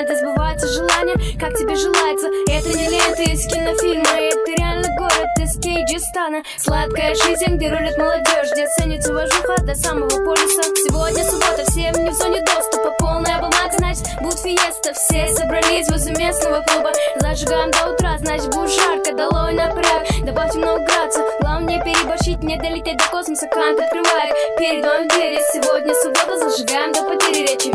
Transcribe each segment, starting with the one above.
таланте сбываются желания, как тебе желается. Это не ленты из кинофильма, это реально город из Кейджистана. Сладкая жизнь, где рулит молодежь, где ценится уважуха до самого полюса. Сегодня суббота, всем не в зоне доступа, полная баланс, значит будет фиеста. Все собрались возле местного клуба, зажигаем до утра, значит будет жарко, долой напряг, добавьте много градусов. Главное переборщить, не долететь до космоса. Кант открывает перед вами двери. Сегодня суббота, зажигаем до потери речи.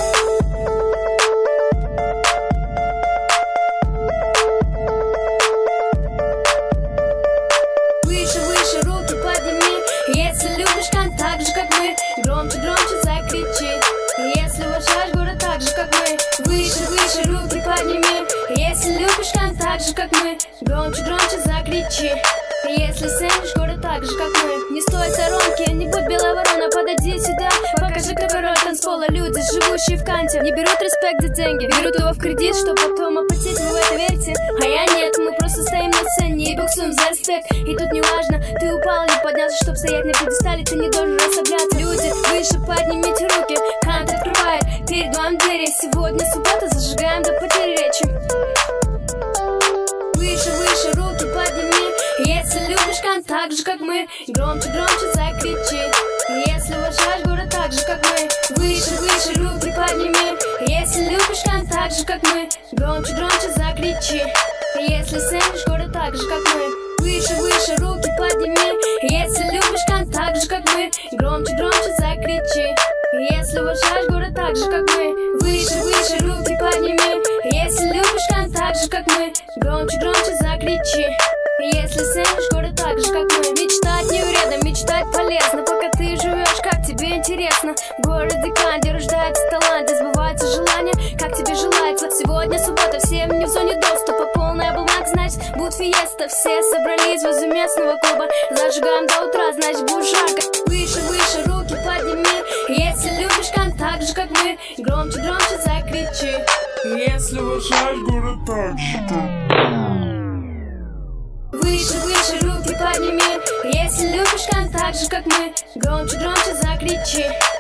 Выше, выше, руки подними. Если любишь Кант так же, как мы, громче, громче закричи. Если уважаешь город так же, как мы, выше, выше, руки подними. Если любишь Кант так же, как мы, громче, громче закричи. Если ценишь город так же, как мы, не стой в сторонке, не будь белая ворона, подойди сюда, покажи, кто король танцпола. Люди, живущие в Канте, не берут респект за деньги, берут его в кредит, чтобы потом оплатить. Вы в это верите? А я нет, мы просто стоим на сцене и боксуем за респект. И тут не важно, ты упал или поднялся, чтобы стоять на пьедестале, ты не должен расслабляться. Люди, выше поднимите руки, Кант открывает перед вами двери. Сегодня суббота, зажигаем до потери речи. Выше, выше, руки подними. Если любишь Кант так же, как мы, громче, громче закричи. Если уважаешь город так же, как мы, выше, выше, руки подними. Если любишь Кант так же, как мы, громче, громче закричи. Если ценишь город так же, как мы, выше, выше, руки подними. Если любишь Кант так же, как мы, громче, громче закричи. Если уважаешь город так же, как мы, выше, выше, руки подними. Если любишь Кант так же, как мы, громче, громче закричи. Если ценишь город так же, как мы, мечтать не вредно, мечтать полезно, пока ты живешь, как тебе интересно. В городе Канте рождается талант, сбываются желания, как тебе желается. Сегодня суббота, всем не в зоне доступа, полная баланс, значит будет фиеста. Все собрались возле местного клуба, зажигаем до утра, значит будет жарко. Выше, выше, руки подними. Если любишь Кант так же, как мы, громче, громче закричи. Если уважаешь город так же, как выше, выше, руки подними. Если любишь Кант так же, как мы, громче, громче закричи.